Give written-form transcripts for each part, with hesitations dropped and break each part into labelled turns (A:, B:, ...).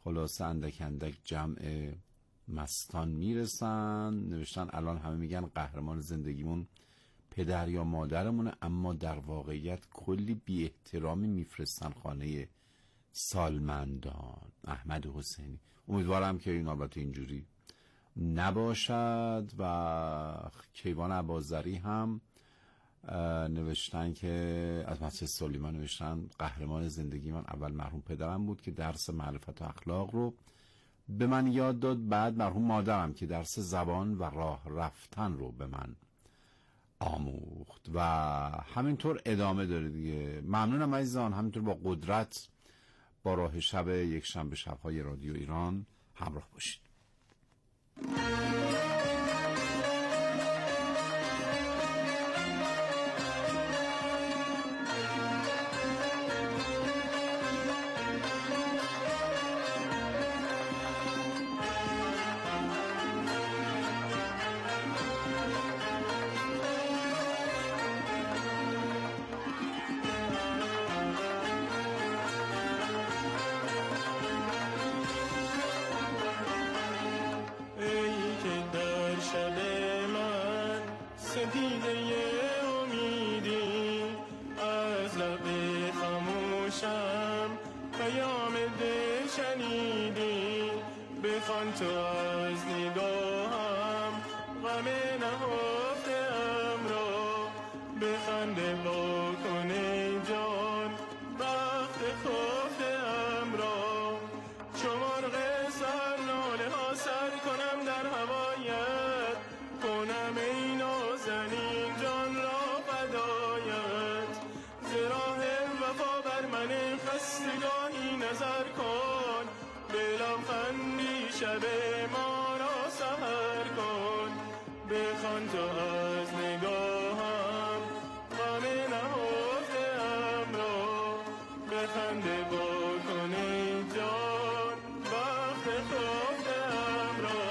A: خلاصه اندک اندک جمع مستان میرسن. نوشتن الان همه میگن قهرمان زندگیمون پدر یا مادرمونه، اما در واقعیت کلی بی احترامی میفرستن خانه سالمندان. احمد حسینی. امیدوارم که این البته اینجوری نباشد. و کیوان عبازری هم نوشتن که از مسجد سلیمان نوشتن قهرمان زندگی من اول مرحوم پدرم بود که درس معرفت و اخلاق رو به من یاد داد، بعد مرحوم مادرم که درس زبان و راه رفتن رو به من آموخت. و همینطور ادامه داره دیگه. ممنونم عزیزان. همینطور با قدرت با راه شب یک شنبه شب‌های رادیو ایران همراه باشید.
B: بخوان تو از نگاهم غم نهفته‌ام را، بخنده با کنه جان بخت خفته‌ام را. چو مرغ سر ناله ها سر کنم در هوایت، کنم ای نازنین جان را فدایت. ز راه وفا بر من خستگاهی نظر کن، به لبخندی شب ما را سحر کن. بخوان تو از نگاهم غم نهفته‌ام را، بخنده با کنه جان بخت خفته‌ام را.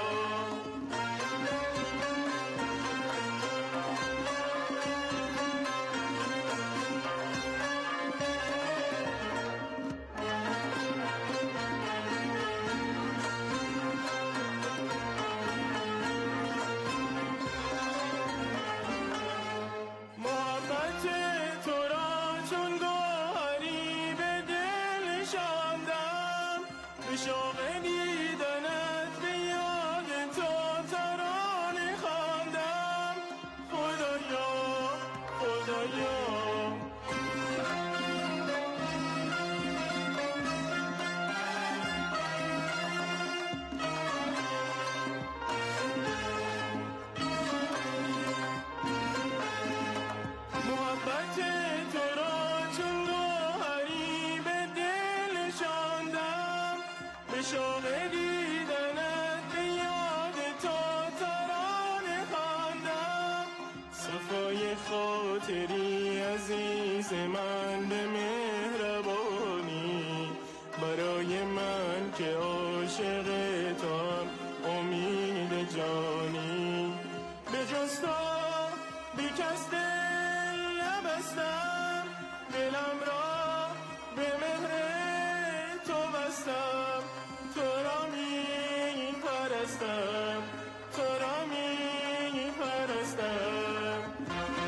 B: خاطری عزیز من به مهربانی، برای من که عاشق توام امید جانی. به جز تو بی کس دل نبستم، دلم را به مهر تو بستم. تو را می پرستم، تو را می پرستم.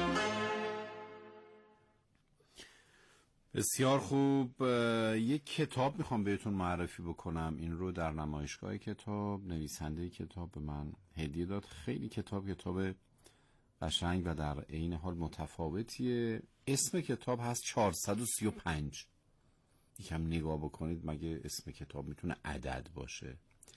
A: بسیار خوب. یک کتاب میخوام بهتون معرفی بکنم. این رو در نمایشگاه کتاب نویسنده کتاب به من هدیه داد. خیلی کتاب قشنگ و در عین حال متفاوتیه. اسم کتاب هست 435. یکم نگاه بکنید مگه اسم کتاب میتونه عدد باشه.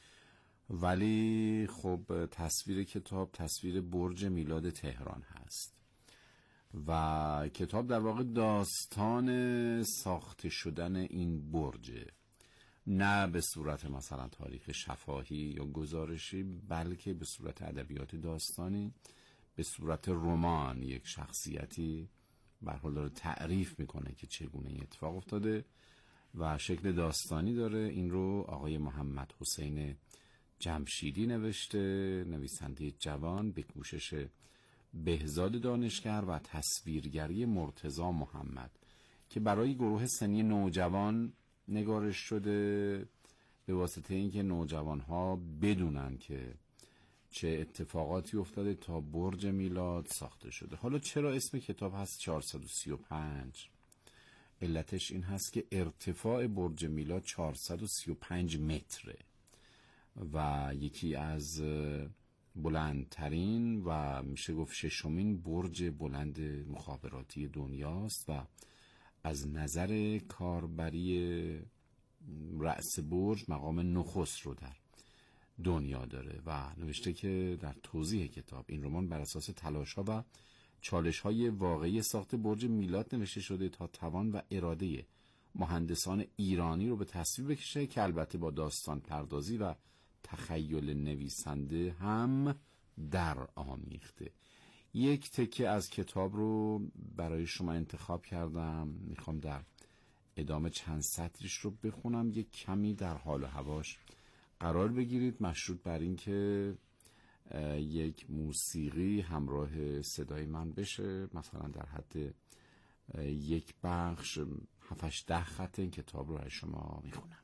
A: ولی خب تصویر کتاب تصویر برج میلاد تهران هست و کتاب در واقع داستان ساخته شدن این برجه، نه به صورت مثلا تاریخ شفاهی یا گزارشی، بلکه به صورت ادبیات داستانی، به صورت رمان. یک شخصیتی به هر حال داره تعریف میکنه که چگونه این اتفاق افتاده و شکل داستانی داره. این رو آقای محمد حسین جمشیدی نوشته، نویسنده جوان، به کوشش بهزاد دانشگر و تصویرگری مرتضی محمد که برای گروه سنی نوجوان نگارش شده به واسطه اینکه نوجوانها بدونن که چه اتفاقاتی افتاده تا برج میلاد ساخته شده. حالا چرا اسم کتاب هست 435؟ علتش این هست که ارتفاع برج میلاد 435 متره و یکی از بلندترین و میشه گفت ششمین برج بلند مخابراتی دنیاست و از نظر کاربری رأس برج مقام نخست رو در دنیا داره و نوشته که در توضیح کتاب این رمان بر اساس تلاش‌ها و چالش‌های واقعی ساخت برج میلاد نوشته شده تا توان و اراده مهندسان ایرانی رو به تصویر بکشه که البته با داستان پردازی و تخیل نویسنده هم در آمیخته. یک تکه از کتاب رو برای شما انتخاب کردم، میخوام در ادامه چند سطریش رو بخونم، یک کمی در حال و هواش قرار بگیرید، مشروط بر این که یک موسیقی همراه صدای من بشه، مثلا در حد یک بخش 7-10 خط این کتاب رو برای شما میخونم.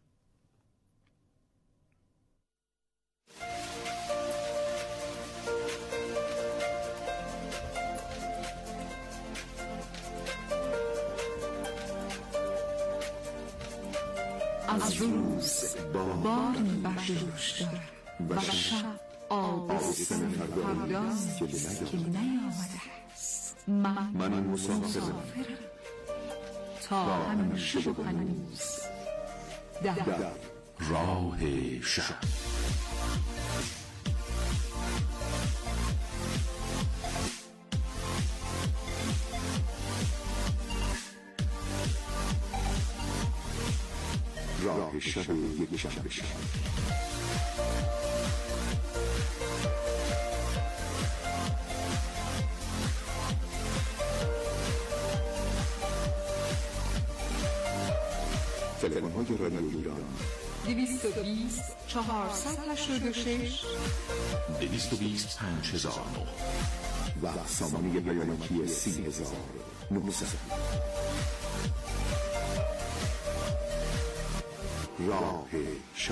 C: از روز باری بردوش دارد و شب آبستن فرداست که نیامده است. من مسافرم تا همیشه و هنوز در
A: راه شب.
D: راه شب یک شنبه شب. تلفن‌های رادیو ایران
C: 220 486
D: 220 5009 و سامانه پیامکی 30900. راه شب.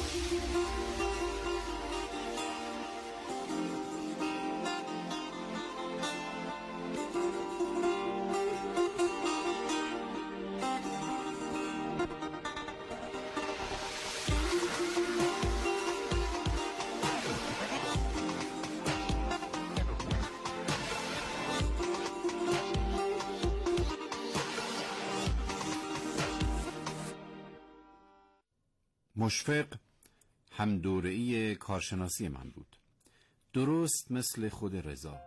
A: مشفق همدوره‌ای کارشناسی من بود، درست مثل خود رضا.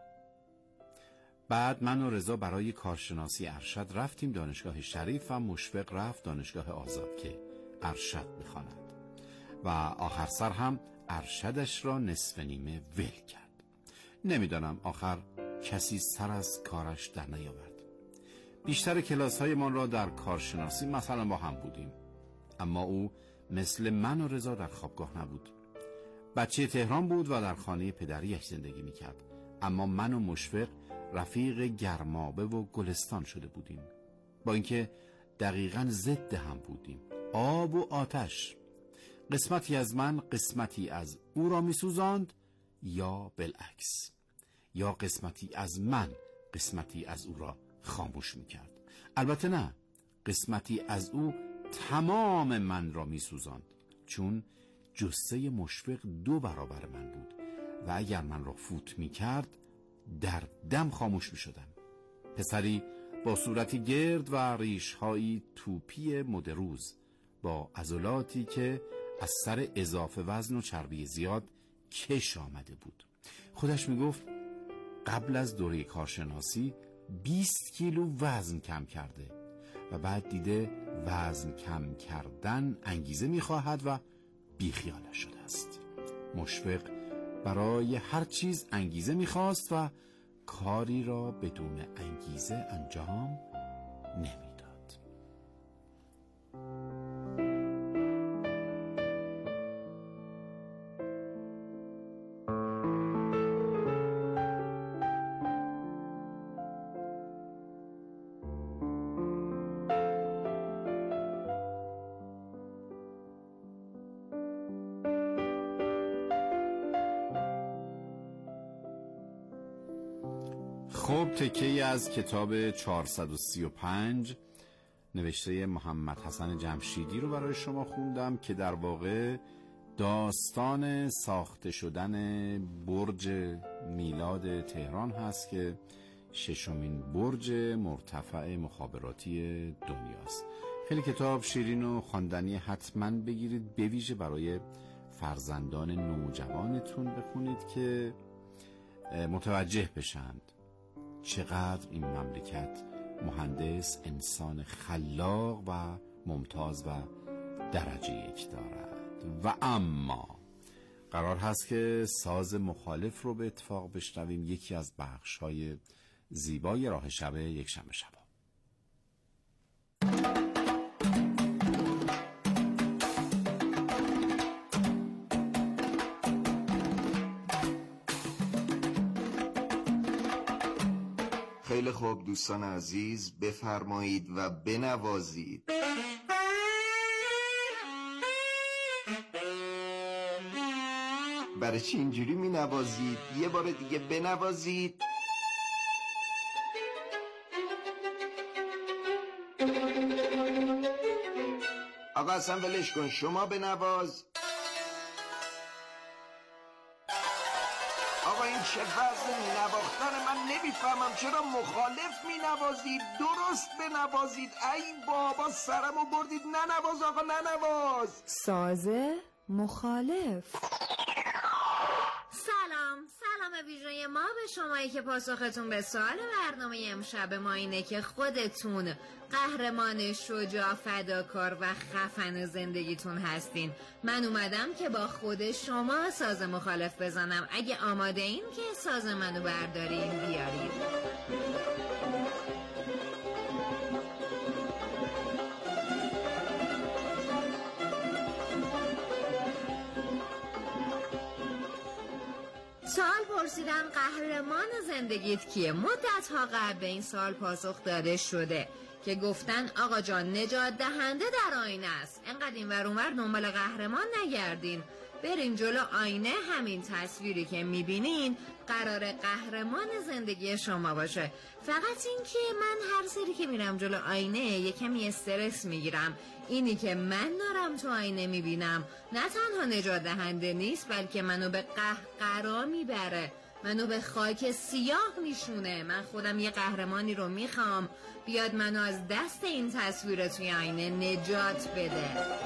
A: بعد من و رضا برای کارشناسی ارشد رفتیم دانشگاه شریف و مشفق رفت دانشگاه آزاد که ارشد بخواند و آخر سر هم ارشدش را نصف نیمه ول کرد. نمیدانم آخر کسی سر از کارش در نیاورد. بیشتر کلاس‌های من را در کارشناسی مثلا با هم بودیم، اما او مثل من و رضا در خوابگاه نبود. بچه تهران بود و در خانه پدریش زندگی میکرد، اما من و مشفق رفیق گرمابه و گلستان شده بودیم، با اینکه دقیقاً ضد هم بودیم، آب و آتش. قسمتی از من قسمتی از او را میسوزاند یا بالعکس، یا قسمتی از من قسمتی از او را خاموش میکرد. البته نه، قسمتی از او تمام من را میسوزاند، چون جثه مشفق 2 برابر من بود و اگر من را فوت میکرد در دم خاموش میشدم. پسری با صورتی گرد و ریشهایی توپی مدروز با عضلاتی که از سر اضافه وزن و چربی زیاد کش آمده بود. خودش میگفت قبل از دوره کارشناسی 20 کیلو وزن کم کرده و بعد دیده وزن کم کردن انگیزه میخواهد و بیخیالش شده است. مشفق برای هر چیز انگیزه میخواست و کاری را بدون انگیزه انجام نمیداد. خب تکه‌ای از کتاب 435 نوشته محمد حسن جمشیدی رو برای شما خوندم که در واقع داستان ساخته شدن برج میلاد تهران هست که ششمین برج مرتفع مخابراتی دنیاست. خیلی کتاب شیرین و خواندنی، حتما بگیرید، به ویژه برای فرزندان نوجوانتون بخونید که متوجه بشند چقدر این مملکت مهندس، انسان خلاق و ممتاز و درجه یک دارد. و اما قرار هست که ساز مخالف رو به اتفاق بشنویم، یکی از بخش‌های زیبای راه شب یکشنبه شبا.
E: خیلی خوب دوستان عزیز، بفرمایید و بنوازید. برای چی اینجوری می نوازید؟ یه بار دیگه بنوازید. آقا اصلا ولش کن، شما بنواز. آقا این چه وضع نواختن؟ من نمیفهمم چرا مخالف مینوازید؟ درست بنوازید. ای بابا سرمو بردید. ننواز آقا، ننواز.
F: ساز مخالف.
G: سلام ویژه ما به شمایی که پاسختون به سوال برنامه امشب ما اینه که خودتون قهرمان شجاع، فداکار و خفن زندگیتون هستین. من اومدم که با خود شما ساز مخالف بزنم. اگه آماده این که ساز منو بردارین بیارید. سوال پرسیدن قهرمان زندگیت کیه؟ مدت‌ها قبل به این سوال پاسخ داده شده که گفتن آقا جان نجات دهنده در آینه است. اینقدر این ور اون ور دنبال قهرمان نگردین، برین جلو آینه. همین تصویری که میبینین قرار قهرمان زندگی شما باشه. فقط این که من هر سری که میرم جلو آینه یه کمی استرس میگیرم. اینی که من دارم تو آینه میبینم نه تنها نجات دهنده نیست، بلکه منو به قهقرا میبره، منو به خاک سیاه میشونه. من خودم یه قهرمانی رو میخوام بیاد منو از دست این تصویر توی آینه نجات بده.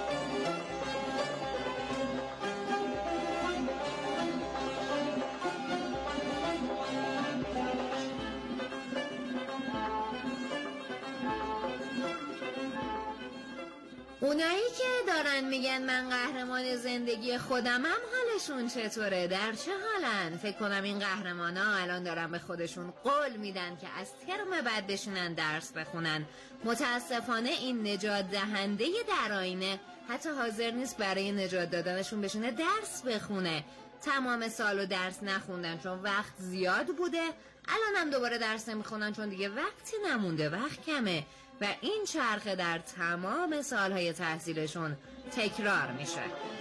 G: اونایی که دارن میگن من قهرمان زندگی خودمم، حالشون چطوره؟ در چه حالن؟ فکر کنم این قهرمانا الان دارن به خودشون قول میدن که از ترم بعد بشینن درس بخونن. متاسفانه این نجات دهنده در آینه حتی حاضر نیست برای نجات دادنشون بشینه درس بخونه. تمام سالو درس نخوندن چون وقت زیاد بوده، الان هم دوباره درس نمیخونن چون دیگه وقتی نمونده، وقت کمه و این چرخه در تمام سالهای تحصیلشون تکرار میشه.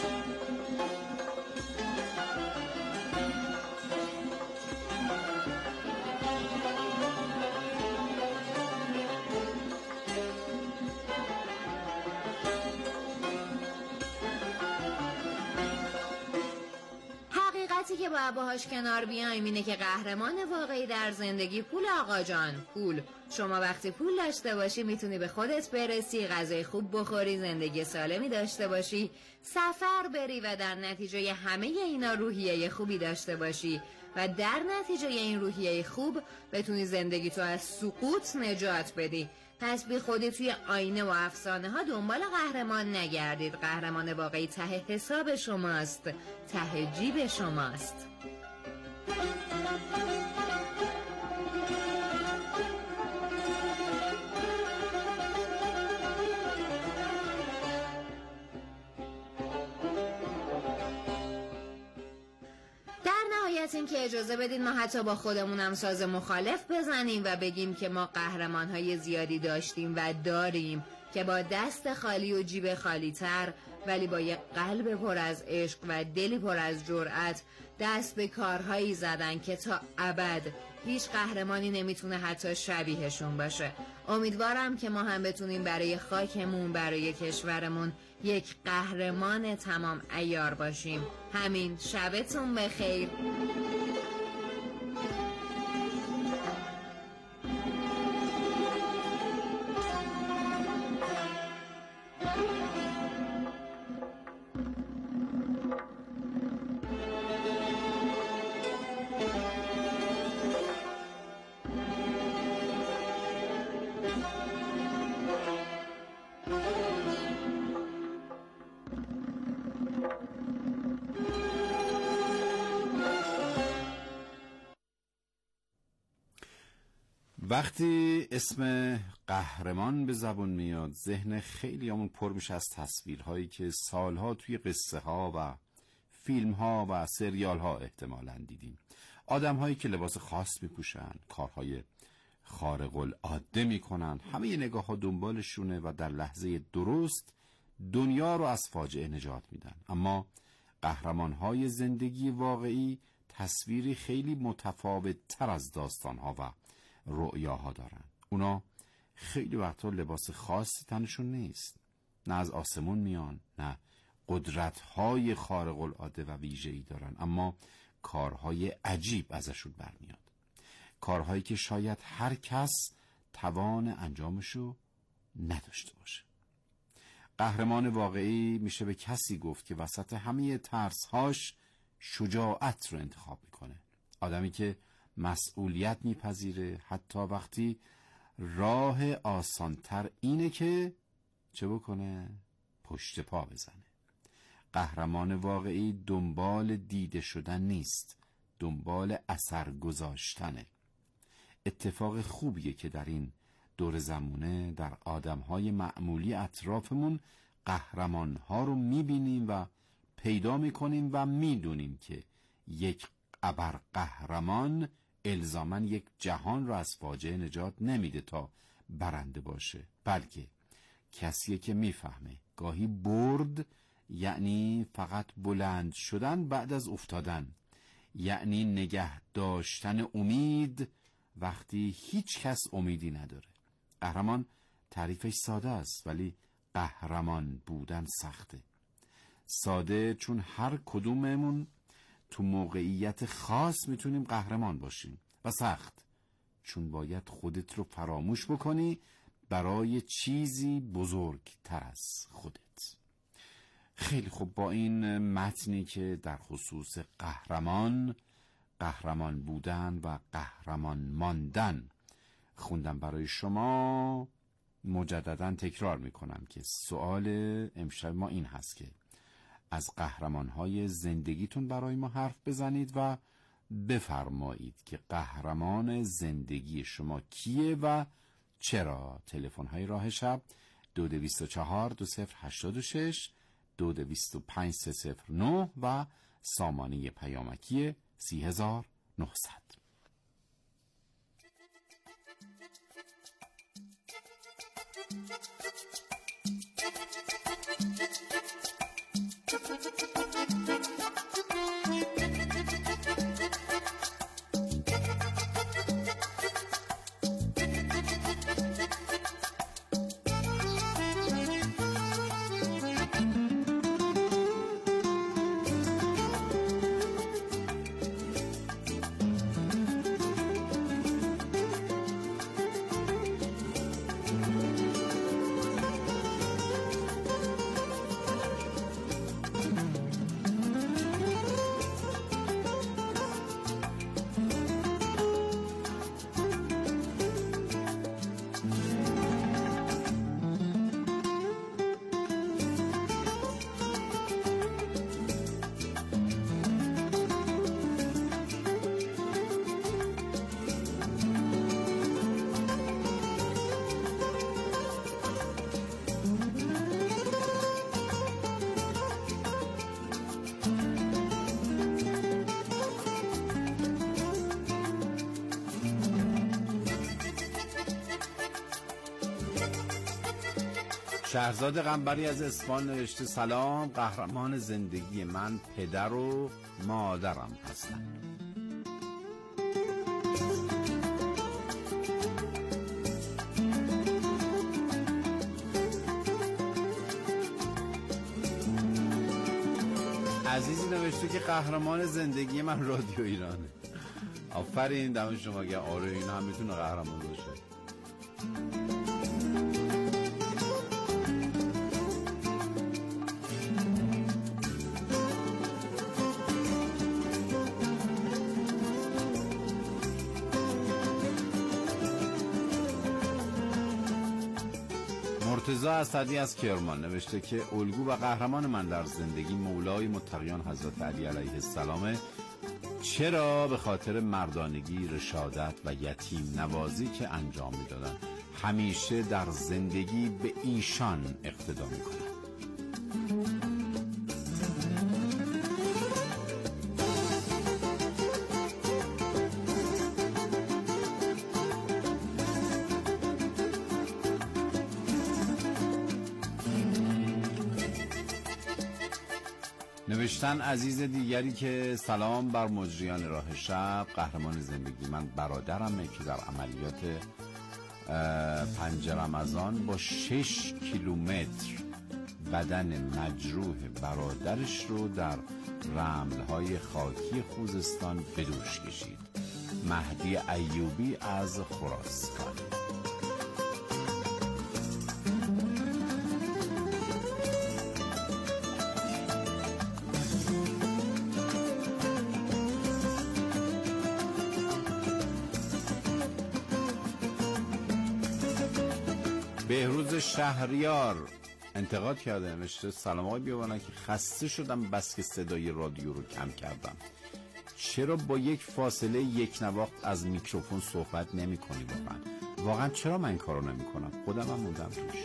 G: حقیقتی که باید باهاش کنار بیایم اینه که قهرمان واقعی در زندگی پول آقا جان. پول. شما وقتی پول داشته باشی میتونی به خودت برسی، غذای خوب بخوری، زندگی سالمی داشته باشی، سفر بری و در نتیجه همه اینا روحیه خوبی داشته باشی و در نتیجه این روحیه خوب بتونی زندگی تو از سقوط نجات بدی. پس بی خودی توی آینه و افسانه ها دنبال قهرمان نگردید. قهرمان واقعی ته حساب شماست، ته جیب شماست. این که اجازه بدین ما حتی با خودمونم ساز مخالف بزنیم و بگیم که ما قهرمان‌های زیادی داشتیم و داریم که با دست خالی و جیب خالی تر ولی با یک قلب پر از عشق و دلی پر از جرأت دست به کارهایی زدن که تا ابد هیچ قهرمانی نمیتونه حتی شبیهشون باشه. امیدوارم که ما هم بتونیم برای خاکمون، برای کشورمون یک قهرمان تمام عیار باشیم. همین. شبتون بخیر.
A: وقتی اسم قهرمان به زبون میاد ذهن خیلیامون پر میشه از تصویرهایی که سالها توی قصه ها و فیلم ها و سریال ها احتمالاً دیدیم. آدم هایی که لباس خاص میپوشن، کارهای خارق العاده میکنن، همه ی نگاه ها دنبالشونه و در لحظه درست دنیا رو از فاجعه نجات میدن. اما قهرمان های زندگی واقعی تصویری خیلی متفاوت تر از داستان ها و رؤیاها دارن. اونا خیلی وقتا لباس خاصی تنشون نیست، نه از آسمون میان، نه قدرت‌های خارق العاده و ویژه‌ای دارن، اما کارهای عجیب ازشون برمیاد، کارهایی که شاید هر کس توان انجامشو نداشته باشه. قهرمان واقعی میشه به کسی گفت که وسط همه ترس‌هاش شجاعت رو انتخاب میکنه. آدمی که مسئولیت میپذیره حتی وقتی راه آسانتر اینه که چه بکنه؟ پشت پا بزنه. قهرمان واقعی دنبال دیده شدن نیست، دنبال اثر گذاشتنه. اتفاق خوبیه که در این دور زمونه در آدمهای معمولی اطرافمون قهرمانها رو میبینیم و پیدا میکنیم و میدونیم که یک ابرقهرمان الزاماً یک جهان رو از فاجعه نجات نمیده تا برنده باشه، بلکه کسیه که میفهمه گاهی برد یعنی فقط بلند شدن بعد از افتادن، یعنی نگه داشتن امید وقتی هیچ کس امیدی نداره. قهرمان تعریفش ساده است، ولی قهرمان بودن سخته. ساده چون هر کدوممون تو موقعیت خاص میتونیم قهرمان باشیم، و سخت چون باید خودت رو فراموش بکنی برای چیزی بزرگتر از خودت. خیلی خوب، با این متنی که در خصوص قهرمان بودن و قهرمان ماندن خوندم برای شما، مجددا تکرار میکنم که سوال امشب ما این هست که از قهرمان‌های زندگیتون برای ما حرف بزنید و بفرمایید که قهرمان زندگی شما کیه و چرا. تلفن‌های راه شب 2242 2086 2225 309 و سامانه پیامکی 3900. شهرزاد قنبری از اصفهان نوشته سلام، قهرمان زندگی من پدر و مادرم هستند. عزیزی نوشته که قهرمان زندگی من رادیو ایرانه. آفرین، دم شما گرم. آره این هم میتونه قهرمان باشه. مرتضی اسدی از کرمان نوشته که الگو و قهرمان من در زندگی مولای متقیان حضرت علی علیه السلام. چرا؟ به خاطر مردانگی، رشادت و یتیم نوازی که انجام میدادن. همیشه در زندگی به ایشان اقتدا میکنم. نوشتن عزیز دیگری که سلام بر مجریان راه شب. قهرمان زندگی من برادرمه که در عملیات 5 رمضان با 6 کیلومتر بدن مجروح برادرش رو در رمل‌های خاکی خوزستان به دوش کشید. مهدی ایوبی از خراسان. بهروز شهریار انتقاد کرده، نوشته سلام آقای بیابانک، خسته شدم بس که صدای رادیو رو کم کردم. چرا با یک فاصله یک نواخت از میکروفون صحبت نمی کنی؟ واقعا چرا من این کارو نمی کنم؟ خودم هم موندم توش.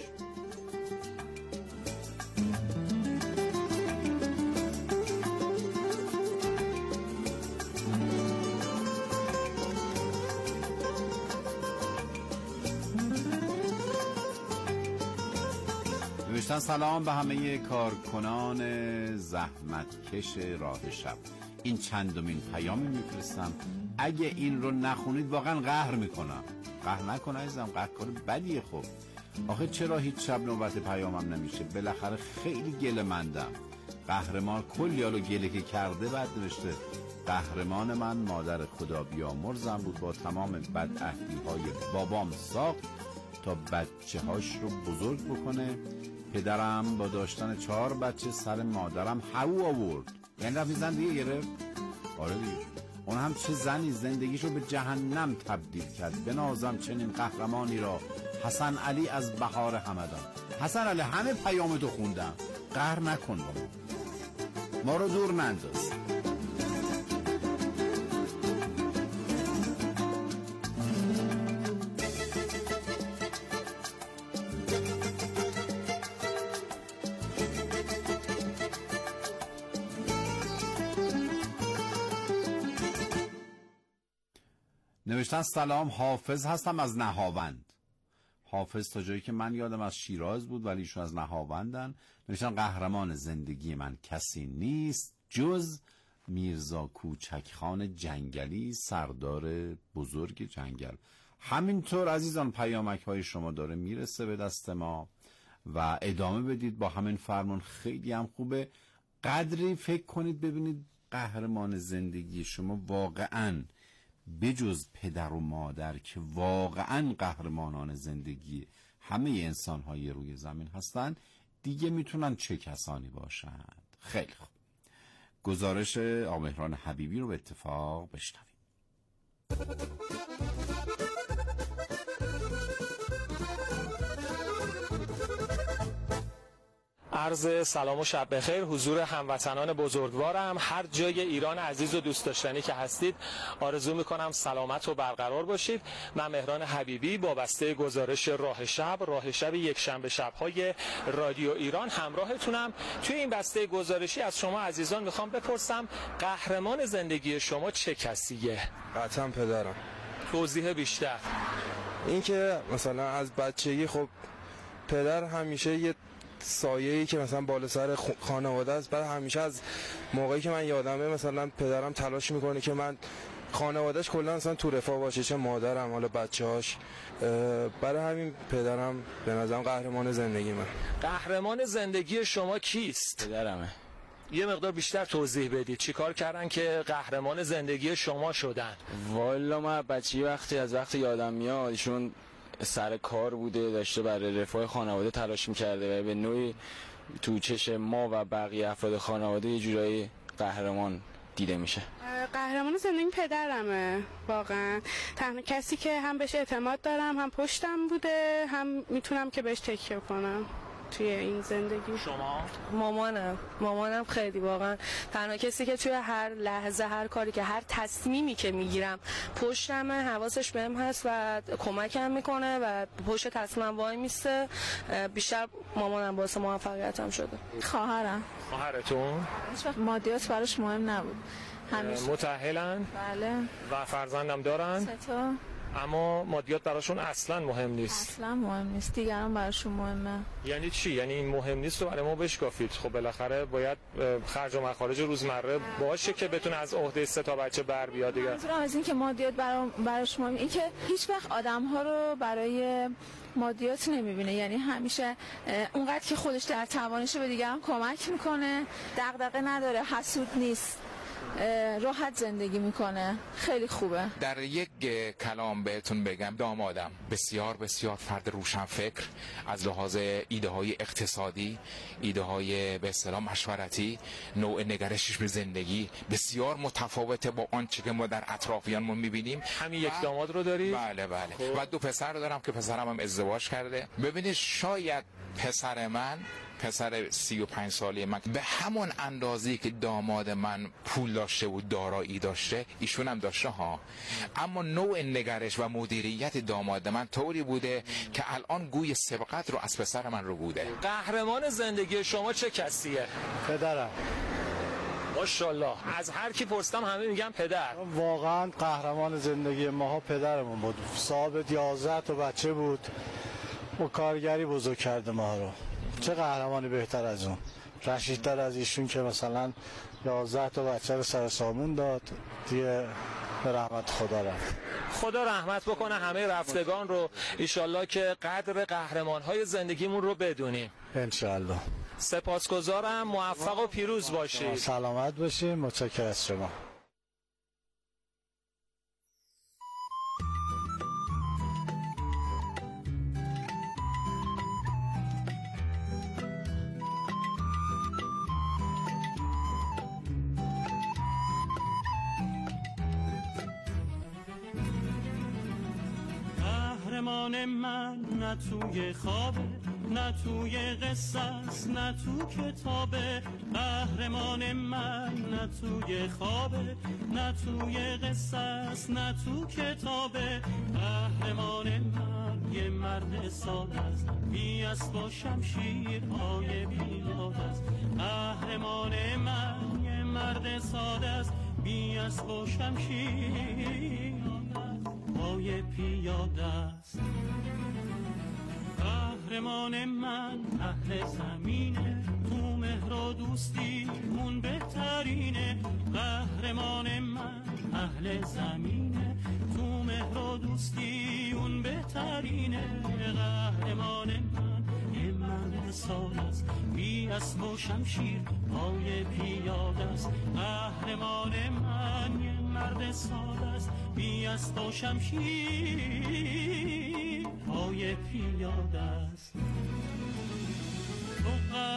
A: سلام به همه کارکنان زحمتکش راه شب. این چندمین پیامی میفرستم. اگه این رو نخونید واقعا قهر میکنم. قهر نکن عزیزم، قهر کار بدیه. خب آخه چرا هیچ شب نوبت پیامم نمیشه؟ بالاخره خیلی گله مندم. قهرمان کلی حالو گله که کرده. بعد نوشته قهرمان من مادر خدا بیامرزم بود، با تمام بدعهدی های بابام ساخت تا بچه هاش رو بزرگ بکنه. پدرم با داشتن 4 بچه سر مادرم هو آورد. یعنی رفت زن دیگه گرفت. آره دیگه. اون هم چه زنی زندگیشو به جهنم تبدیل کرد. بنازم چنین قهرمانی را. حسن علی از بهار همدان. حسن علی همه پیامتو خوندم. قهر نکن با ما رو دور ننداز. نوشتن سلام، حافظ هستم از نهاوند. حافظ تا جایی که من یادم از شیراز بود ولی ایشون از نهاوندن. نوشتن قهرمان زندگی من کسی نیست جز میرزا کوچکخان جنگلی، سردار بزرگ جنگل. همینطور عزیزان پیامک های شما داره میرسه به دست ما و ادامه بدید با همین فرمون. خیلی هم خوبه. قدری فکر کنید ببینید قهرمان زندگی شما واقعاً بجز پدر و مادر که واقعاً قهرمانان زندگی همه انسان‌های روی زمین هستند دیگه میتونن چه کسانی باشند؟ خیلی خوب. گزارش آقا مهران حبیبی رو به اتفاق بشنویم.
H: عرض سلام و شب بخیر حضور هموطنان بزرگوارم. هر جای ایران عزیز و دوست داشتنی که هستید آرزو میکنم سلامت و برقرار باشید. من مهران حبیبی با بسته گزارش راه شب یک شنبه شب‌های رادیو ایران همراهتونم. توی این بسته گزارشی از شما عزیزان میخوام بپرسم قهرمان زندگی شما چه کسیه؟
I: قطعا پدرم.
H: توضیح بیشتر.
I: این که مثلا از بچگی خب پدر همیشه یه سایه‌ای که مثلا بالا سر خانواده است. بعد همیشه از موقعی که من یادمه مثلا پدرم تلاش میکنه که من خانواده‌اش کلا مثلا تو رفاه باشه، چه مادرم حالا بچه‌هاش. برای همین پدرم به نظرم قهرمان زندگی من.
H: قهرمان زندگی شما کیست؟
J: پدرمه.
H: یه مقدار بیشتر توضیح بدید چیکار کردن که قهرمان زندگی شما شدن؟
I: والا من بچگی از وقتی یادم میاد ایشون سر کار بوده، داشته برای رفاه خانواده تلاش میکرده و به نوعی تو چشم ما و بقیه افراد خانواده یه جورایی قهرمان دیده میشه.
J: قهرمان زندگی پدرمه واقعا. تنها کسی که هم بهش اعتماد دارم، هم پشتم بوده، هم میتونم که بهش تکیه کنم توی این زندگی.
H: شما؟
K: مامانم خیلی واقعا تنها کسی که توی هر لحظه، هر کاری که، هر تصمیمی که میگیرم پشتمه، حواسش بهم هست و کمکم میکنه و پشت تصمیمم وای میسته. بیشتر مامانم باعث موفقیتم شده.
H: خواهرتون؟
F: هیچ وقت مادیات براش مهم نبود. همیشه
H: متأهلن؟
F: بله.
H: و فرزندم دارن؟
F: 3 تا.
H: اما مادیات براشون اصلا مهم نیست.
F: اصلا مهم نیست، دیگران براشون مهمه.
H: یعنی چی؟ یعنی این مهم نیست رو برای ما بشکافید. خب بالاخره باید خرج و مخارج روزمره باشه که بتونه از عهده 3 تا بچه بر بیاد دیگه.
F: منظورم از این که مادیات براش مهمه، این که هیچ وقت آدم‌ها رو برای مادیات نمیبینه، یعنی همیشه اونقدر که خودش در توانشه به دیگران کمک میکنه، دغدغه نداره، حسود نیست، راحت زندگی میکنه. خیلی خوبه.
L: در یک کلام بهتون بگم، دامادم بسیار بسیار فرد روشنفکر از لحاظ ایده های اقتصادی، ایده های به اصطلاح مشورتی، نوع نگرشش به زندگی بسیار متفاوته با آنچه که ما در اطرافیانمون میبینیم.
H: همین یک داماد رو داری؟
L: بله. و 2 پسر دارم که پسرم هم ازدواج کرده. ببینید شاید پسر 35 ساله من به همون اندازه‌ای که داماد من پول داشته و دارایی داشته، ایشون هم داشته ها، اما نوع نگرش و مدیریت داماد من طوری بوده که الان گوی سبقت رو از پسر من رو بوده.
H: قهرمان زندگی شما چه کسیه؟
M: پدرم.
H: ماشاءالله. از هر کی پرسیدم همه میگن پدر.
M: واقعا قهرمان زندگی ماها پدرمون بود. صاحب 11 تا بچه بود و کارگری بزرگ کرده ما رو. چه قهرمانی بهتر از اون، رشیدتر از ایشون که مثلا 11 تا بچه رو سر سامون داد دیگه، به رحمت خدا رفت.
H: خدا رحمت بکنه همه رفتگان رو. ایشالله که قدر قهرمان‌های زندگیمون رو بدونیم
M: انشالله.
H: سپاسگزارم، موفق و پیروز باشید.
M: سلامت باشید. متشکرم از شما.
B: قهرمان من نه توی خوابه، نه توی قصه است، نه تو کتابه. قهرمان من نه توی خوابه، نه توی قصه است، نه تو کتابه. قهرمان من یه مرد ساده است، بی اسب و شمشیرهای بیداد است. قهرمان من یه مرد ساده است، بی اسب و شمشیرهای پیاده است. قهرمان من اهل زمینه، تو مهر و دوستی مون بهترینه. قهرمان من اهل زمینه، تو مهر و دوستی اون بهترینه. قهرمان من یه مرد ساده است، بی اسب و شمشیر پای پیاده است. قهرمان من یه مرد ساده است، بی اسب و شمشیر پای پیاده است. تو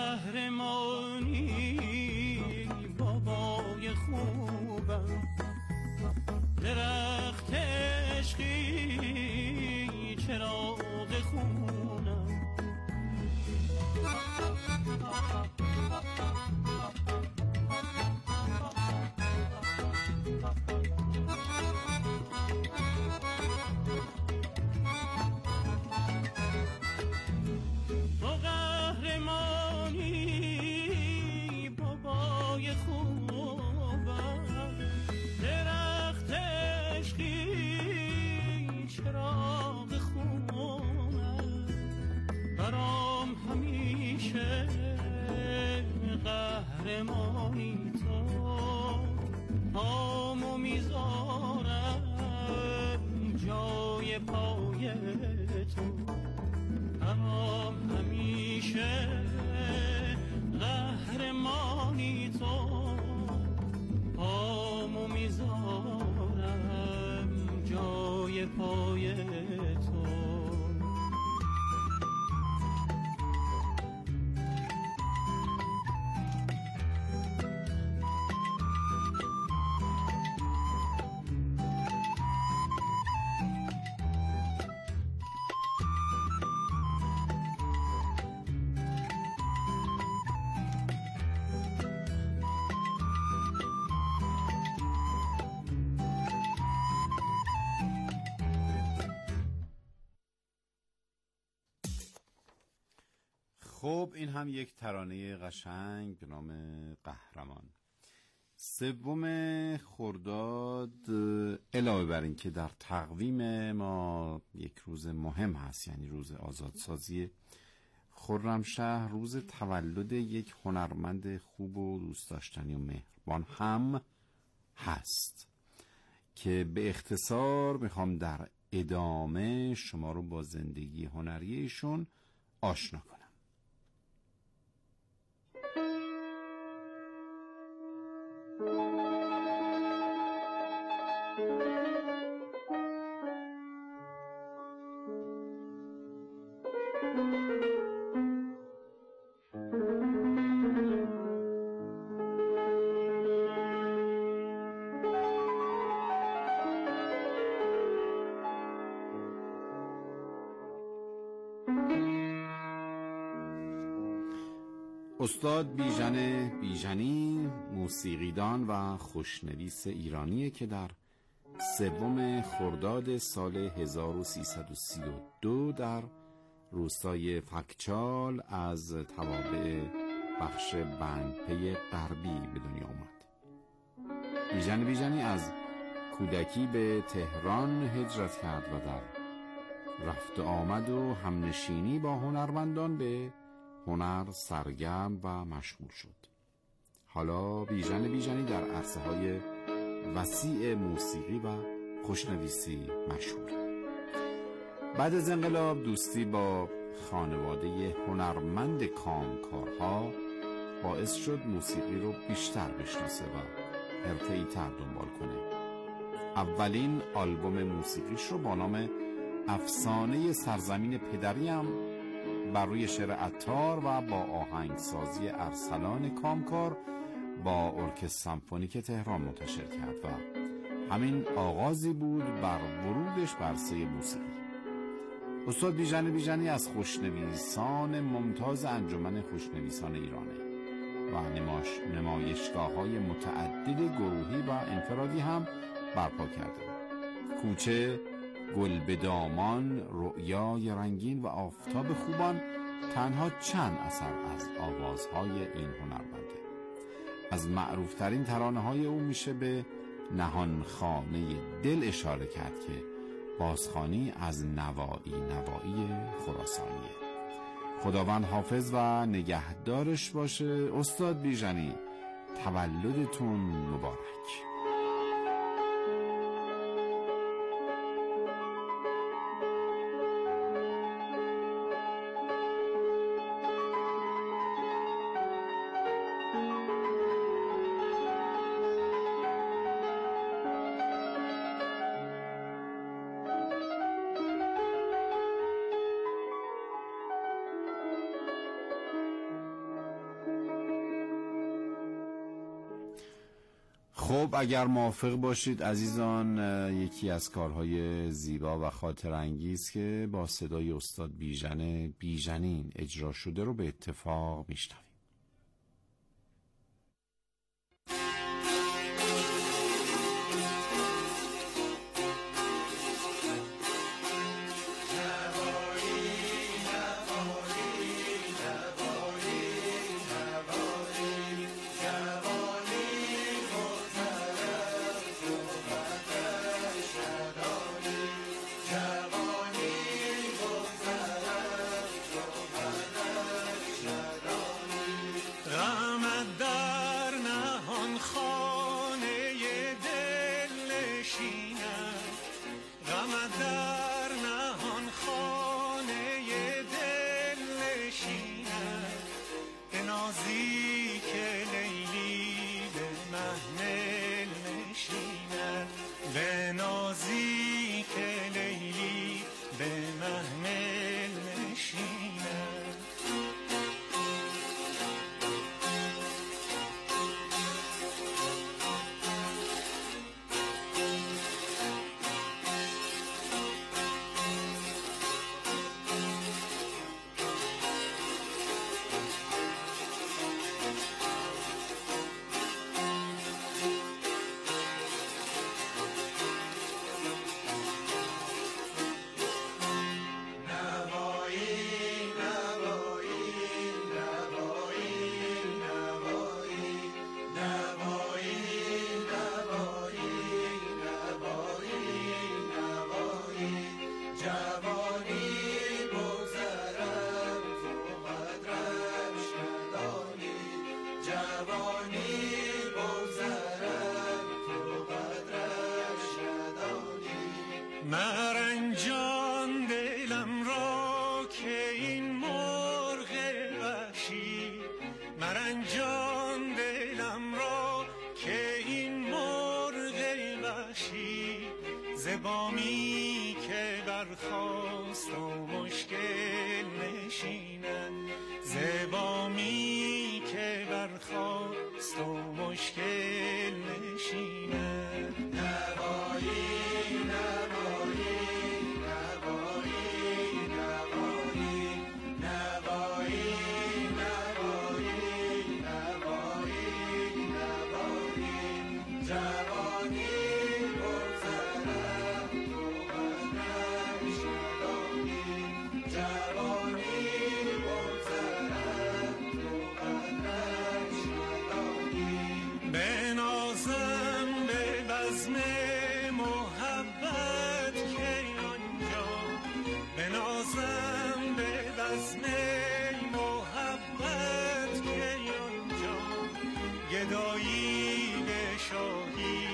B: قهرمانی بابای خوبم، درخت عشقی چراغ خونم. تو قهرمانی
A: خب این هم یک ترانه قشنگ به نام قهرمان. 3 خرداد علاوه بر این که در تقویم ما یک روز مهم هست، یعنی روز آزادسازی خرمشهر، روز تولد یک هنرمند خوب و دوست داشتنی و مهربان هم هست که به اختصار میخوام در ادامه شما رو با زندگی هنری ایشون آشنا کنم. استاد بیژن بیژنی موسیقیدان و خوشنویس ایرانیه که در 3 خرداد سال 1332 در روستای فکچال از توابع بخش بندپی غربی به دنیا آمد. بیژن بیژنی از کودکی به تهران هجرت کرد و در رفت آمد و همنشینی با هنرمندان به هنر سرگرم و مشغول شد. حالا بیژن بیژنی در عرصه‌های وسیع موسیقی و خوشنویسی مشهور. بعد از انقلاب دوستی با خانواده هنرمند کامکارها باعث شد موسیقی رو بیشتر بشناسه و حرفه‌ای تر دنبال کنه. اولین آلبوم موسیقیش رو با نام افسانه سرزمین پدریم بر روی شعر عطار و با آهنگسازی ارسلان کامکار با ارکستر سمفونیک تهران منتشر کرد و همین آغازی بود بر ورودش بر عرصه موسیقی. استاد بیژن بیژنی از خوشنویسان ممتاز انجمن خوشنویسان ایرانه و نمایشگاه‌های متعدد گروهی و انفرادی هم برپا کرده. کوچه، گل به دامان، رؤیای رنگین و آفتاب خوبان تنها چند اثر از آوازهای این هنرمنده. از معروفترین ترانه‌های او میشه به نهانخانه دل اشاره کرد که بازخوانی از نوایی خراسانیه. خداوند حافظ و نگهدارش باشه. استاد بیژنی، تولدتون مبارک. خب اگر موافق باشید عزیزان، یکی از کارهای زیبا و خاطر انگیز که با صدای استاد بیژن بیژنی اجرا شده رو به اتفاق میشنویم.
B: مرنجان دلم را که این مرغ وحشی، مرنجان دلم را که این مرغ وحشی، زبامی که برخاست و مشکل نشیند، زبامی که برخاست و مشکل نشیند. نوایی نوایی نوایی نوایی نوایی نوایی نوایی نوایی جوانی بگذرم تو قدرش ندانی، جوانی بگذرم تو قدرش ندانی. بنازم به بزم محبت که آنجا، بنازم به بزم محبت که آنجا، گدایی به شاهی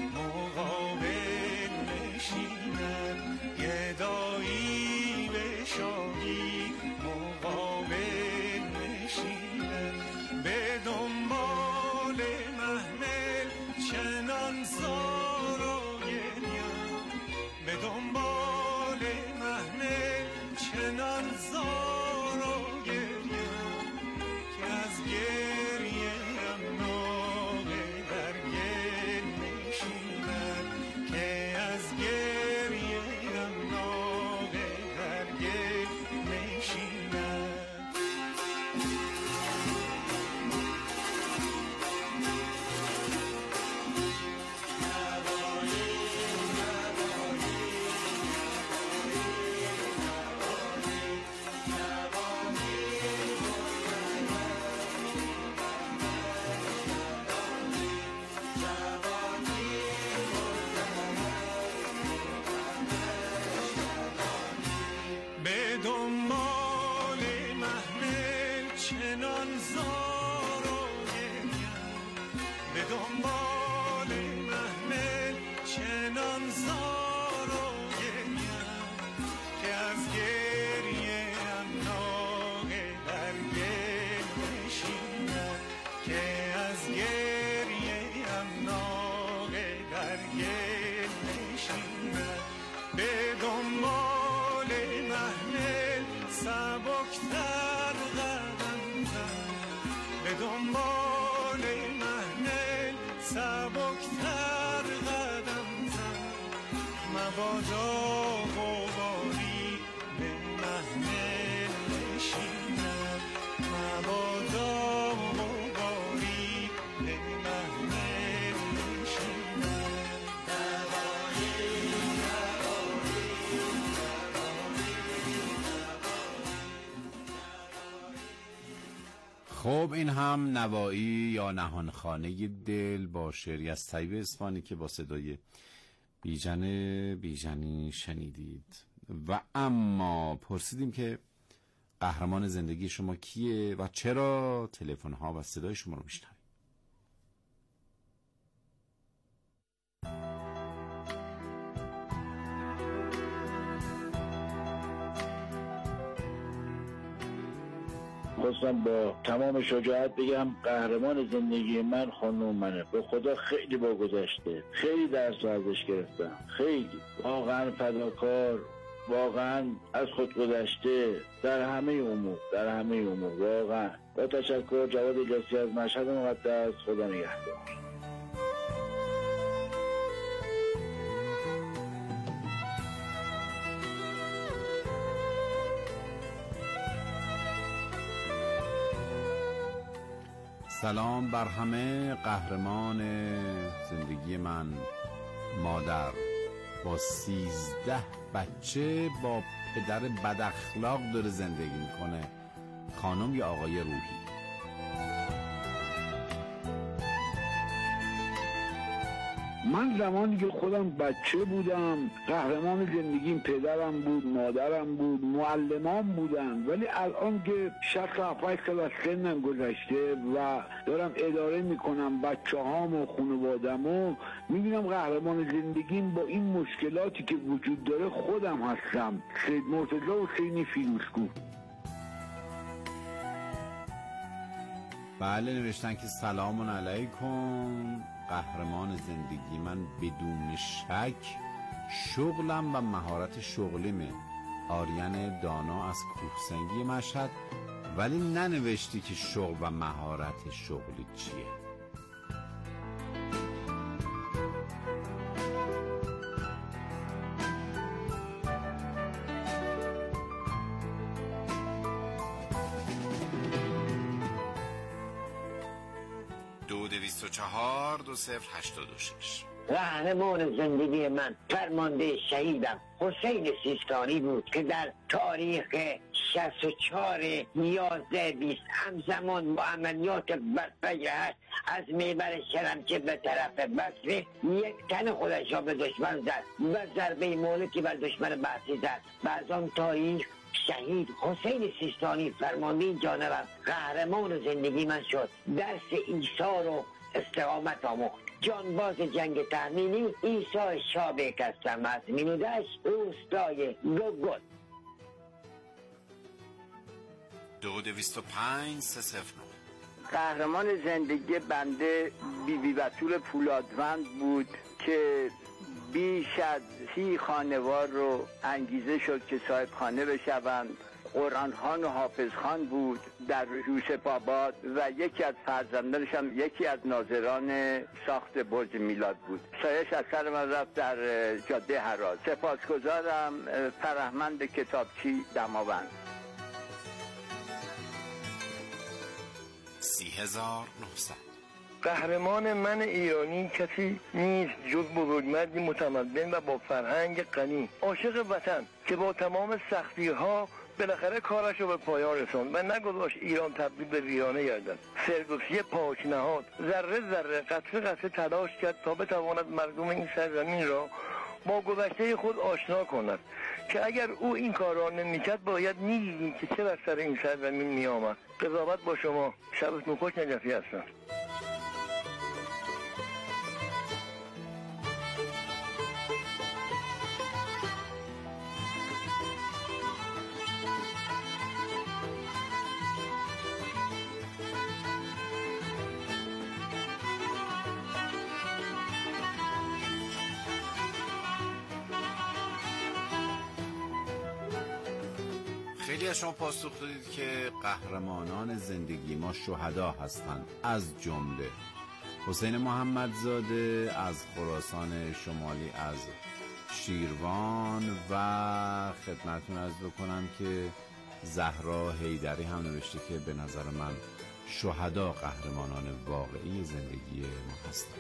B: مقابل نشیند، گدایی به شاهی مقابل نشیند. به دنبال محمل چنان زار و گریم، به دنبال محمل چنان زار و گریم، که از گریم ناقه در گل نشیند، که از گریم ناقه در گل نشیند. به دنبال محمل چنان زار و گریم، به دنبال محمل چنان زار و گریم، که از گریم ناقه در گل نشیند، که از گریم ناقه در گل نشیند. به دنبال محمل سبکتر قدم زن، به دنبال محمل سبکتر قدم زن. مبادا غباری به محمل نشیند، مبادا غباری به محمل نشیند.
A: خب این هم نوایی یا نهانخانه دل با شعری از طیبه اصفهانی که با صدای بیژنی شنیدید. و اما پرسیدیم که قهرمان زندگی شما کیه و چرا؟ تلفن ها و صدای شما رو میشنویم.
N: خواستم با تمام شجاعت بگم قهرمان زندگی من خانم منه. به خدا خیلی با گذشته، خیلی درس ازش گرفتم، خیلی واقعا فداکار، واقعا از خود گذشته در همه امور واقعا. با تشکر، جواد الیاسی از مشهد مقدس. خدا نگهدار.
A: سلام بر همه. قهرمان زندگی من مادر با 13 بچه با پدر بد اخلاق داره زندگی میکنه، خانم یا آقای روحی.
N: من زمانی که خودم بچه بودم قهرمان زندگیم پدرم بود، مادرم بود، معلمان بودن، ولی الان که 67 سال از سنم گذشته و دارم اداره میکنم بچه هام و خانوادم و میبینم قهرمان زندگیم با این مشکلاتی که وجود داره خودم هستم. سید مرتضی حسینی فیروزکوه.
A: بله، نوشتن که سلام علیکم، قهرمان زندگی من بدون شک شغلم و مهارت شغلیمه. آریان دانا از کوهسنگی مشهد. ولی ننوشتی که شغل و مهارت شغلی چیه. دو 204 2086.
O: قهرمان زندگی من فرمانده شهیدم حسین سیستانی بود که در تاریخ 64/11/20 همزمان با عملیات برفجر هست از میبر شرمچه به طرف بصره یک تن خودش را به دشمن زد و ضربه مهلکی بر دشمن بصری زد و از آن تاریخ شهید حسین سیستانی فرمانده جانورم قهرمان زندگی من شد. درس ایثار و استقامت آموخت. جانباز جنگ تحمیلی ایسا شابک هستم از مینودش روستای گوگل.
A: 2205 309.
P: قهرمان زندگی بنده بیبی بطول پولادوند بود که بیش از 30 خانوار رو انگیزه شد که صاحب خانه بشوند. قرآن خان و حافظ خان بود در یوسف آباد و یکی از فرزندانش هم یکی از ناظران ساخت برج میلاد بود. سایش از سر من رفت در جاده هراز. سپاسگزارم. فرهمند کتابچی دماوند.
A: 3900.
Q: قهرمان من ایرانی کسی نیست جز بزرگمردی متمدن و با فرهنگ غنی، عاشق وطن که با تمام سختی‌ها بالاخره کارش رو به پایان رساند و نگذاشت ایران تبدیل به ویرانه گردد. فردوسی پاک نهاد ذره ذره قطره قطره تلاش کرد تا بتواند مردم این سرزمین را با گذشته خود آشنا کند که اگر او این کار را نمی‌کرد باید می‌دیدیم که چه بر سر این سرزمین می‌آمد. قضاوت با شما. شبتون خوش. نجفی هستم.
A: خیلی از شما پاسخ دادید که قهرمانان زندگی ما شهدا هستند، از جمله حسین محمدزاده از خراسان شمالی از شیروان و خدمتتون عرض بکنم که زهرا حیدری هم نوشته که به نظر من شهدا قهرمانان واقعی زندگی ما هستند.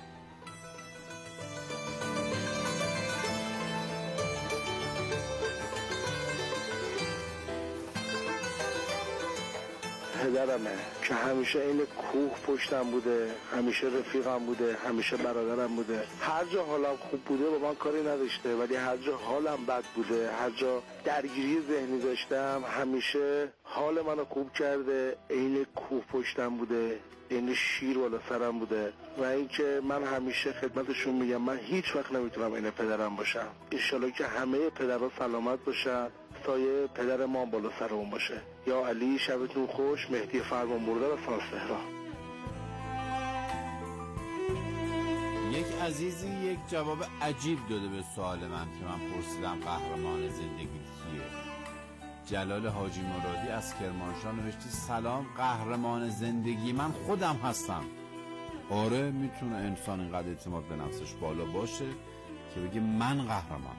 R: پدرمه که همیشه این کوه پشتم بوده، همیشه رفیقم بوده، همیشه برادرم بوده. هر جا حالم خوب بوده با من کاری نداشته، ولی هر جا حالم بد بوده، هر جا درگیری ذهنی داشتم همیشه حال منو خوب کرده. این کوه پشتم بوده، این شیر بالا سرم بوده و اینکه من همیشه خدمتشون میگم من هیچ وقت نمیتونم این پدرم باشم. انشالله که همه پدرها سلامت باشن، سایه پدر ما بالا سرمون باشه. یا علی شبتون خوش. مهدی فرمان برده و سانسهرا.
A: یک عزیزی یک جواب عجیب داده به سوال من که من پرسیدم قهرمان زندگی کیه. جلال حاجی مرادی از کرمانشاه نوشتی سلام، قهرمان زندگی من خودم هستم. آره، میتونه انسان اینقدر اعتماد به نفسش بالا باشه که بگه من قهرمان.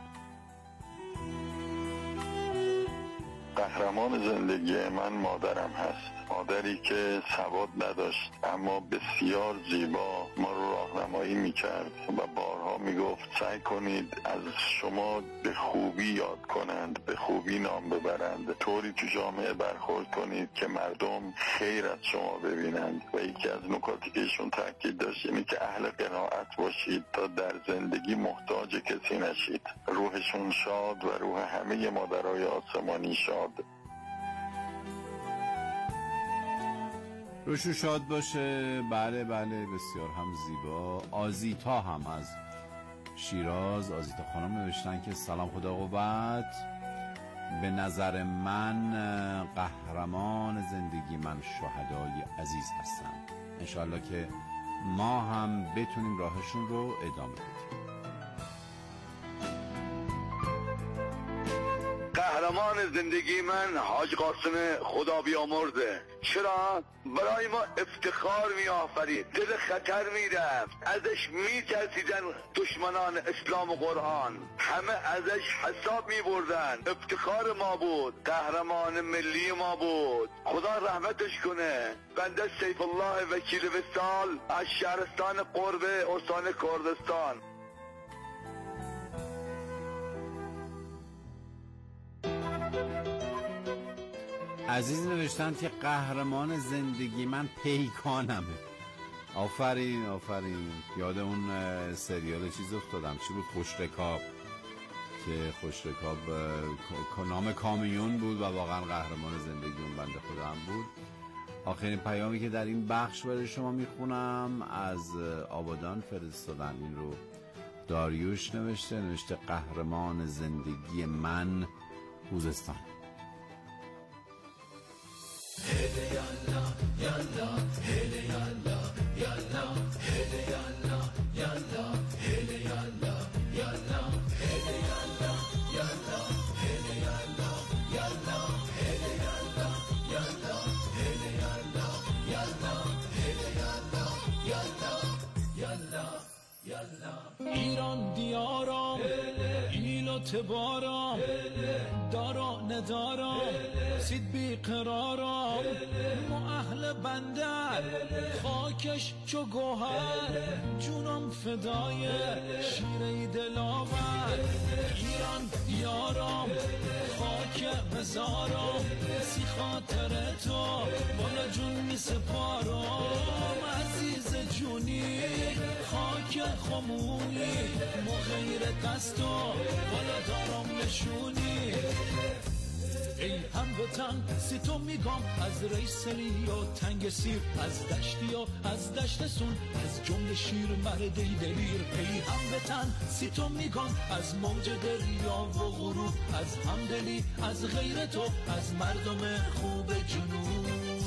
S: قهرمان زندگی من مادرم هست. مادری که سواد نداشت اما بسیار زیبا ما رو راهنمایی میکرد و بارها بارها میگفت سعی کنید از شما به خوبی یاد کنند، به خوبی نام ببرند، طوری تو جامعه برخورد کنید که مردم خیر از شما ببینند. و یکی از نکاتی که ایشون تاکید داشت اینه که اهل قناعت باشید تا در زندگی محتاج کسی نشید. روحشون شاد و روح همه مادرای آسمانی شاد.
A: روشون شاد باشه. بله بسیار هم زیبا. آزیتا هم از شیراز، آزیتا خانم نوشتن که سلام، خدا قوت. به نظر من قهرمان زندگی من شهدای عزیز هستن. انشاءالله که ما هم بتونیم راهشون رو ادامه بدیم.
T: قهرمان زندگی من حاج قاسم خدا بیامرزه. چرا؟ برای ما افتخار می آفرید، دل خطر می رفت، ازش می ترسیدن دشمنان اسلام و قرآن، همه ازش حساب می بردن. افتخار ما بود، قهرمان ملی ما بود. خدا رحمتش کنه. بنده سیف الله وکیل وصال از شهرستان قرب استان کردستان.
A: عزیز نوشتن که قهرمان زندگی من پیکانمه. آفرین. یاد اون سریال چیز افتادم، چی بود؟ خوشرکاب، که خوشرکاب نام کامیون بود و واقعا قهرمان زندگی اون بنده خودم بود. آخرین پیامی که در این بخش برای شما میخونم از آبادان فرستادن. این رو داریوش نوشته قهرمان زندگی من خوزستان.
B: ایران دیارم، ایلات بارم، دارا ندارم، سید بی قرارم. ما اهل بندر، خاکش چو گوهر، جونم فدای شیره دلاور. ایران دیارم، خاک مزارم، سی خاطر تو بالا جون می سپارم. عزیز جونی خاک خمونی، ما غیر دست و بالا دارم نشونی. ای هموطن سی تو میگم، از ریسلی و تنگ سیر، از دشتی و از دشت سون، از جمله شیر مرد دلیر. ای هموطن سی تو میگم، از موج دریا و غروب، از همدلی، از غیر تو، از مردم خوب جنوب.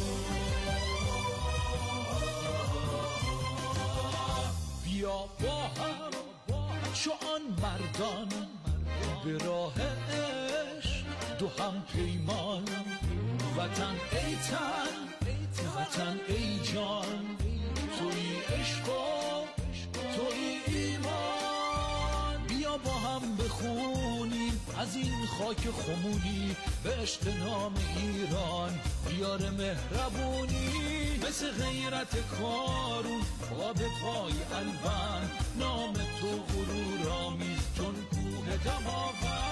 B: بیا با هم چو آن مردان، به راه عشق دو هم پیمان. وطن ای تن، وطن ای جان، توی عشق و توی ایمان. بیا با هم بخونیم از این خاک خمونی، به عشق نام ایران بیار مهربونی. مثل غیرت کارون پا به پای الوان، نام تو غرور آمیز چون کوه دماوند.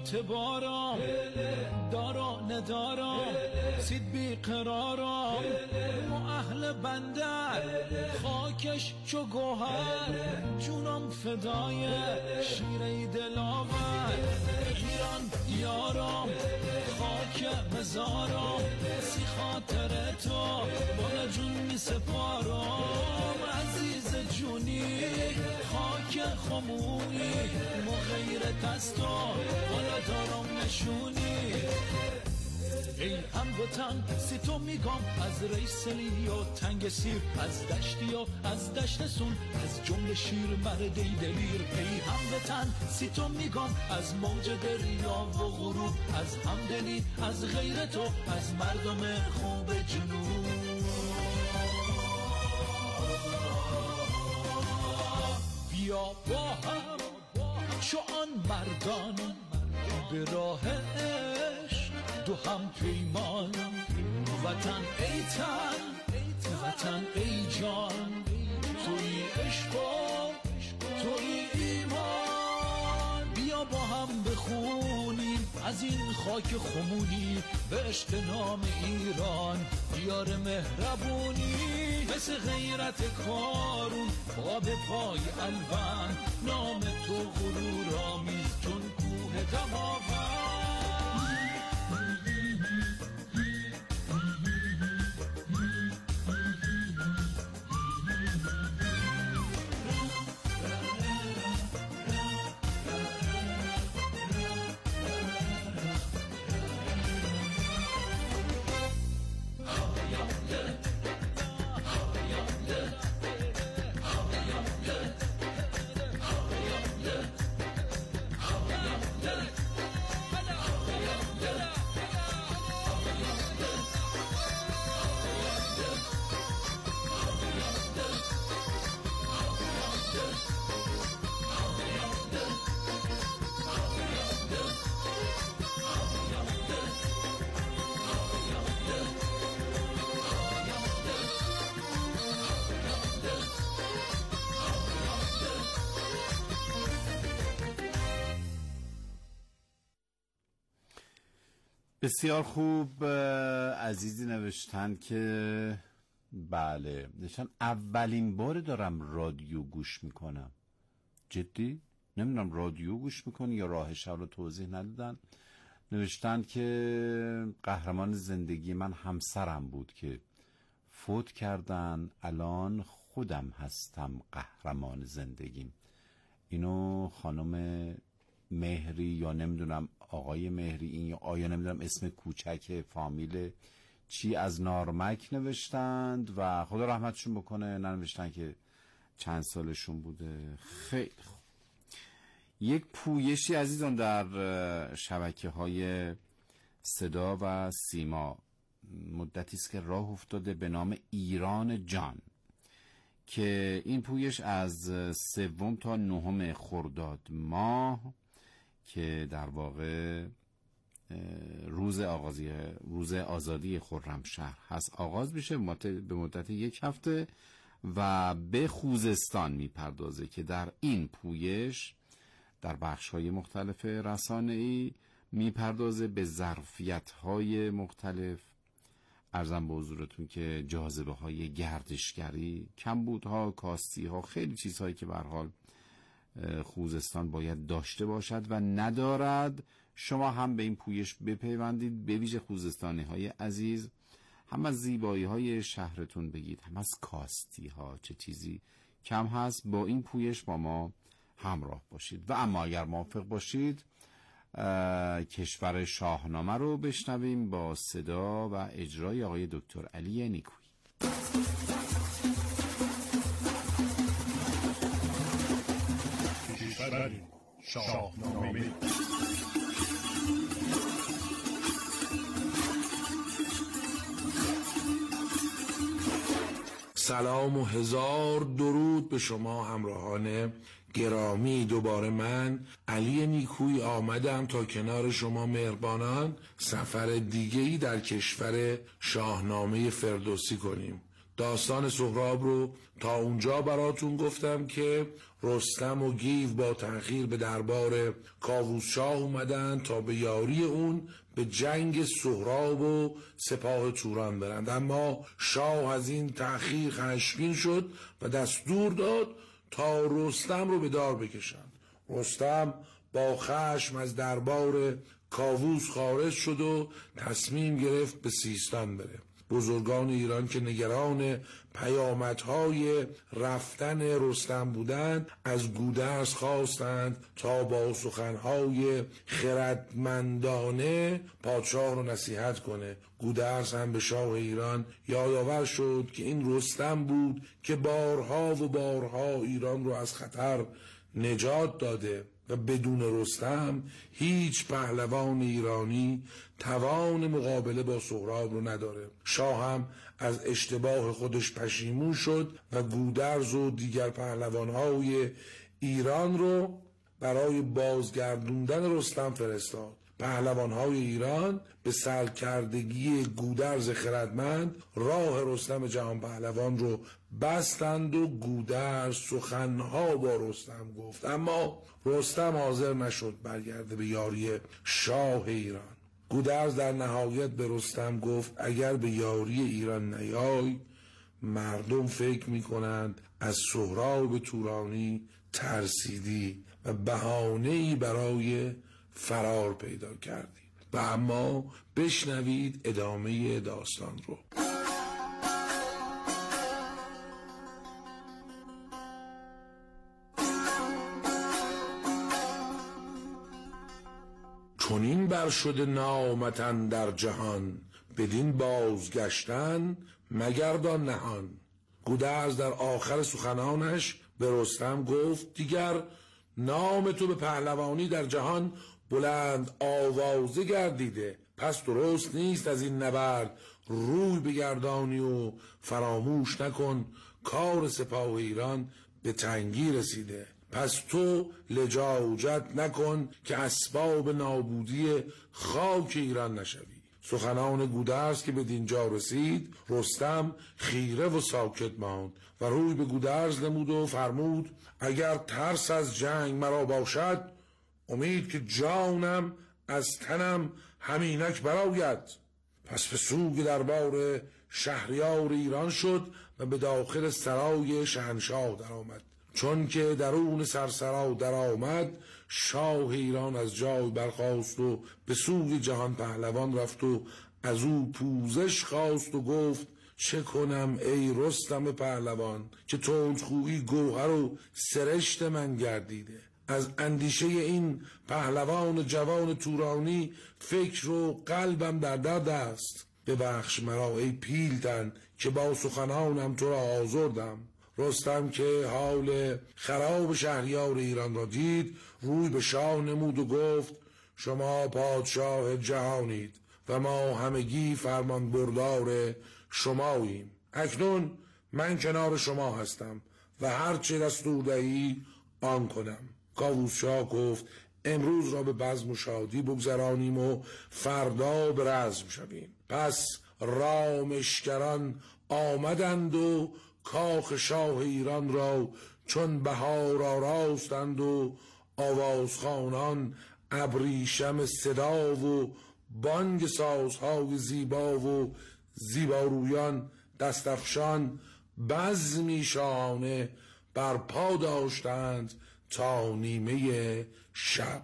B: اعتبارم دارا ندارم سید بی قرارم و اهل بندر خاکش چو گوهر جونم فدای شیره دلاور ایران دیارم خاک مزارم سی خاطر تو بالا جون می سپارم عزیز جونی خاک خمونی ما غیرت از تو بالا دارم نشونی ای هموطن سی تو میگم از ریسلی و تنگ سیر از دشتی و از دشت سون از جمله شیر مرد دلیر ای هموطن سی تو میگم از موج دریا و غروب از همدلی از غیرت و از مردم خوب جنوب بیا با هم چو آن مردان به راه عشق دو هم پیمان وطن ای تن وطن ای جان توی عشق و توی ایمان بیا با هم بخونیم از این خاک خمونی به عشق نام ایران دیار مهربونی مثل غیرت کارون پا به پای الوان نام تو غرور آمیز چون کوه دماوند
A: بسیار خوب. عزیزی نوشتن که بله نشان اولین بار دارم رادیو گوش میکنم. جدی؟ نمیدونم رادیو گوش میکنی یا راه شب رو توضیح ندادن. نوشتن که قهرمان زندگی من همسرم بود که فوت کردن، الان خودم هستم قهرمان زندگیم. اینو خانم مهری یا نمیدونم آقای مهری این یا آیا نمیدونم اسم کوچک فامیل چی از نارمک نوشتند و خدا رحمتشون بکنه. ننوشتن که چند سالشون بوده. خیلی خوب. یک پویشی عزیزان در شبکه‌های صدا و سیما مدتی است که راه افتاده به نام ایران جان که این پویش از 3 تا 9 خرداد ماه که در واقع روز آزادی خرمشهر هست آغاز میشه به مدت 1 هفته و به خوزستان میپردازه که در این پویش در بخش‌های مختلف رسانه‌ای میپردازه به ظرفیت‌های مختلف. عرضم به حضورتون که جاذبه‌های گردشگری، کمبودها، کاستی‌ها، خیلی چیزهایی که به هر حال خوزستان باید داشته باشد و ندارد. شما هم به این پویش بپیوندید، به ویژه خوزستانی‌های عزیز، هم از زیبایی‌های شهرتون بگید، هم از کاستی‌ها چه چیزی کم هست. با این پویش با ما همراه باشید. و اما اگر موافق باشید کشور شاهنامه رو بشنویم با صدا و اجرای آقای دکتر علی نیکویی. کشور شاهنامه.
U: سلام و 1000 درود به شما همراهان گرامی. دوباره من علی نیکویی آمدم تا کنار شما مهربانان سفر دیگه‌ای در کشور شاهنامه فردوسی کنیم. داستان سهراب رو تا اونجا براتون گفتم که رستم و گیو با تأخیر به دربار کاووس شاه اومدن تا به یاری اون به جنگ سهراب و سپاه توران برند، اما شاه از این تأخیر خشمگین شد و دستور داد تا رستم رو به دار بکشند. رستم با خشم از دربار کاووس خارج شد و تصمیم گرفت به سیستان بره. بزرگان ایران که نگران پیامدهای رفتن رستم بودند از گودرز خواستند تا با سخنهای خردمندانه پادشاه رو نصیحت کنه. گودرز هم به شاه ایران یادآور شد که این رستم بود که بارها و بارها ایران رو از خطر نجات داده و بدون رستم هیچ پهلوان ایرانی توان مقابله با سهراب رو نداره. شاه هم از اشتباه خودش پشیمون شد و گودرز و دیگر پهلوانهای ایران رو برای بازگردوندن رستم فرستاد. پهلوانهای ایران به سرکردگی گودرز خردمند راه رستم جهان پهلوان رو بستند و گودرز سخنها با رستم گفت، اما رستم حاضر نشد برگرده به یاری شاه ایران. گودرز در نهایت به رستم گفت اگر به یاری ایران نیای مردم فکر میکنند از سهراب تورانی ترسیدی و بهانه‌ای برای فرار پیدا کردی. و اما بشنوید ادامه داستان رو. چنین بر شده نامتن در جهان، بدین بازگشتن مگردان نهان. گودرز در آخر سخنانش به رستم گفت دیگر نام تو به پهلوانی در جهان بلند آوازه گردیده، پس درست نیست از این نبرد روی بگردانی و فراموش نکن کار سپاه ایران به تنگی رسیده. پس تو لجاجت نکن که اسباب نابودی خاک ایران نشوی. سخنان گودرز که به دینجا رسید رستم خیره و ساکت ماند و روی به گودرز نمود و فرمود اگر ترس از جنگ مرا باشد امید که جانم از تنم همینک براید. پس به سوی دربار شهریار ایران شد و به داخل سرای شاهنشاه در آمد. چون که درون سرسرا در آمد شاه ایران از جای برخاست و به سوی جهان پهلوان رفت و از او پوزش خواست و گفت چه کنم ای رستم پهلوان که تندخویی گوهر و سرشت من گردیده. از اندیشه این پهلوان جوان تورانی فکر و قلبم در درد است. ببخش مرا ای پیلتن که با سخنانم تو را آزردم. رستم که حال خراب شهریار ایران را دید روی به شاه نمود و گفت شما پادشاه جهانید و ما همگی فرمان بردار شماییم. اکنون من کنار شما هستم و هر چه دستور دهی آن کنم. کاووس شاه گفت امروز را به بزم و شادی بگذرانیم و فردا به رزم شویم. پس رامشگران آمدند و کاخ شاه ایران را چون بهار آراستند و آوازخوانان ابریشم صدا و بانگ سازهای زیبا و زیبارویان دستفشان بزمی شاهانه برپا داشتند تا نیمه شب.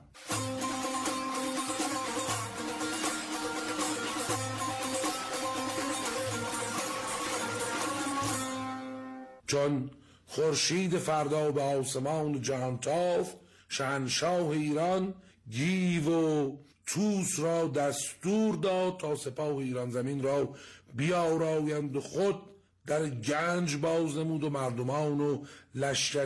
U: چون خورشید فردا به آسمان جهان تافت شاهنشاه ایران گیو و طوس را دستور داد تا سپاه ایران زمین را بیارایند و خود در گنج باز نمود و مردمان و لشکر